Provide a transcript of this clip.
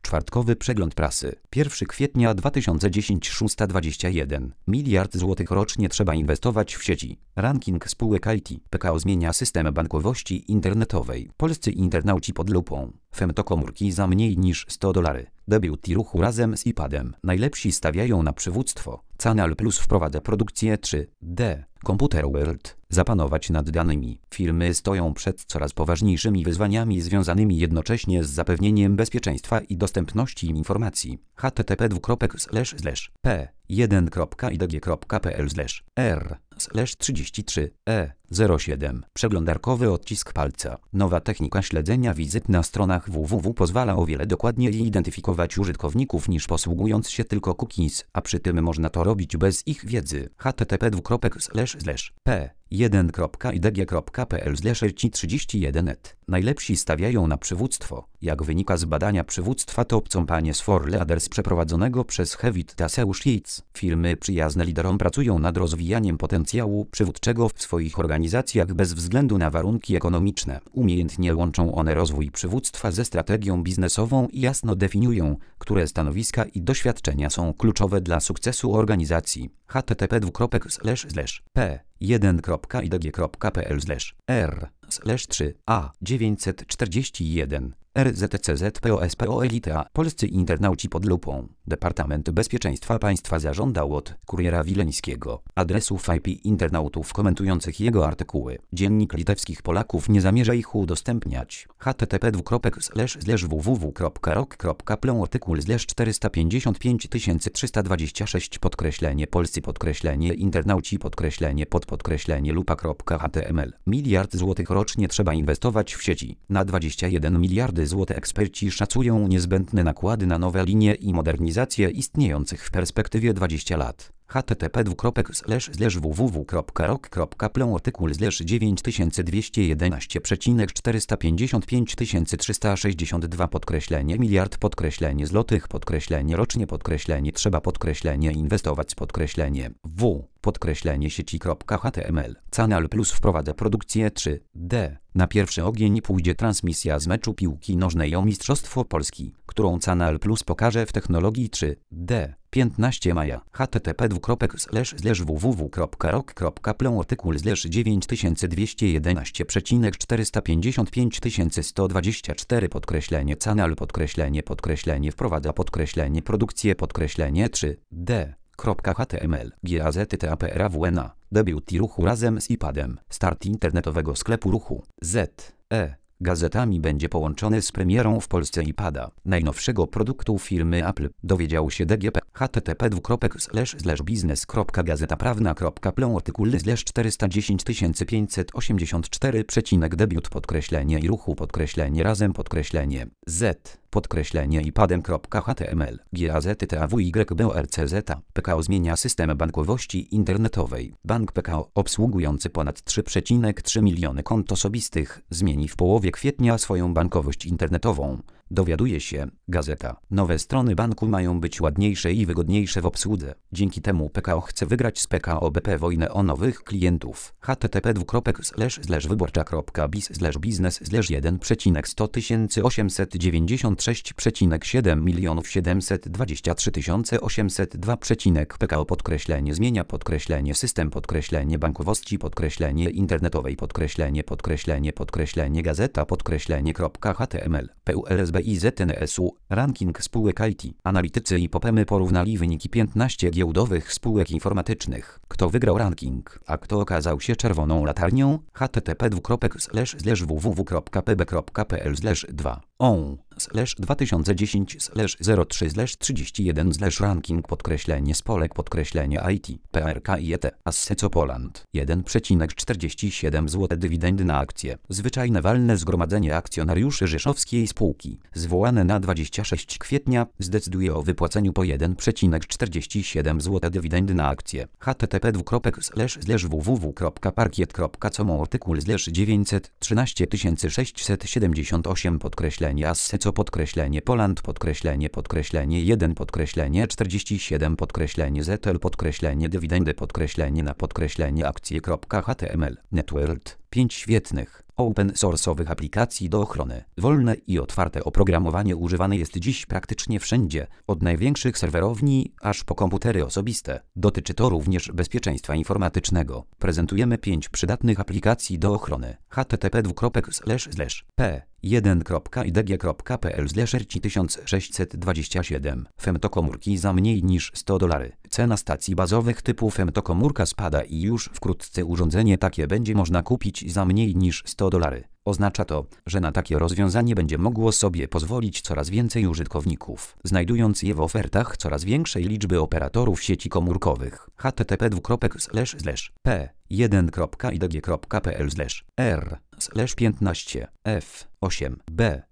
Czwartkowy przegląd prasy. 1 kwietnia 2010 6:21. Miliard złotych rocznie trzeba inwestować w sieci. Ranking spółek IT. PKO zmienia system bankowości internetowej. Polscy internauci pod lupą. Femtokomórki za mniej niż $100. Debiut ruchu razem z iPadem. Najlepsi stawiają na przywództwo. Canal Plus wprowadza produkcję 3D. Computer World. Zapanować nad danymi. Firmy stoją przed coraz poważniejszymi wyzwaniami związanymi jednocześnie z zapewnieniem bezpieczeństwa i dostępności informacji. http://p1.idg.pl/r/33e07. Przeglądarkowy odcisk palca. Nowa technika śledzenia wizyt na stronach www pozwala o wiele dokładniej identyfikować użytkowników niż posługując się tylko cookies, a przy tym można to robić bez ich wiedzy. http://p1.idg.pl/31net. Najlepsi stawiają na przywództwo. Jak wynika z badania przywództwa Top Companies for Leaders przeprowadzonego przez Hewitt Associates, firmy przyjazne liderom pracują nad rozwijaniem potencjału przywódczego w swoich organizacjach bez względu na warunki ekonomiczne. Umiejętnie łączą one rozwój przywództwa ze strategią biznesową i jasno definiują, które stanowiska i doświadczenia są kluczowe dla sukcesu organizacji. http://p1.idg.pl/r/3a941. RZCZPOSPO Elite. Polscy internauci pod lupą. Departament Bezpieczeństwa Państwa zażądał od Kuriera Wileńskiego adresów IP internautów komentujących jego artykuły. Dziennik Litewskich Polaków nie zamierza ich udostępniać. http://www.rok.pl artykuł /455326 _polscy_internauci _lupa.html. Miliard złotych rocznie trzeba inwestować w sieci. Na 21 miliardy złotych eksperci szacują niezbędne nakłady na nowe linie i modernizację istniejących w perspektywie 20 lat. http://www.rok.pl artykuł /955362 miliard _złotych _rocznie _trzeba inwestować sieci.html. Canal Plus wprowadza produkcję 3D. Na pierwszy ogień pójdzie transmisja z meczu piłki nożnej o Mistrzostwo Polski, którą Canal Plus pokaże w technologii 3D. 15 maja. http://www.rok.pl artykuł /911545124 Canal wprowadza produkcję 3D. .html. GAZTAPRAWNA. Debiut ruchu razem z iPadem. Start internetowego sklepu ruchu. Gazetami będzie połączony z premierą w Polsce iPada, najnowszego produktu firmy Apple, dowiedział się DGP. http://biznes.gazetaprawna.pl artykuł /410584. Debiut / ruchu / z iPadem.html. GAZTAWYBORCZ. PKO zmienia system bankowości internetowej. Bank PKO, obsługujący ponad 3,3 miliony kont osobistych, zmieni w połowie kwietnia swoją bankowość internetową. Dowiaduje się Gazeta. Nowe strony banku mają być ładniejsze i wygodniejsze w obsłudze. Dzięki temu PKO chce wygrać z PKO BP wojnę o nowych klientów. http://wyborcza.biz/100 zmienia system bankowości internetowej gazeta.html. PULSBIZNSU. Ranking spółek IT. Analitycy i Popemy porównali wyniki 15 giełdowych spółek informatycznych. Kto wygrał ranking, a kto okazał się czerwoną latarnią? http://www.pb.pl/2 /2010/03/31 ranking spolek IT PRK i ET Asseco Poland 1,47 zł dywidendy na akcję. Zwyczajne walne zgromadzenie akcjonariuszy rzeszowskiej spółki zwołane na 26 kwietnia zdecyduje o wypłaceniu po 1,47 zł dywidendy na akcję. http://www.parkiet.com artykuł /913678 Asseco Poland (1) ZL dywidendy (na) akcje.html. Networld 5 świetnych. open source'owych aplikacji do ochrony. Wolne i otwarte oprogramowanie używane jest dziś praktycznie wszędzie, od największych serwerowni aż po komputery osobiste. Dotyczy to również bezpieczeństwa informatycznego. Prezentujemy 5 przydatnych aplikacji do ochrony. http://p1.idg.pl/1627 Femtokomórki za mniej niż $100. Cena stacji bazowych typu femtokomórka spada i już wkrótce urządzenie takie będzie można kupić za mniej niż $100. Oznacza to, że na takie rozwiązanie będzie mogło sobie pozwolić coraz więcej użytkowników, znajdując je w ofertach coraz większej liczby operatorów sieci komórkowych. http://p1.idg.pl/r/15f8b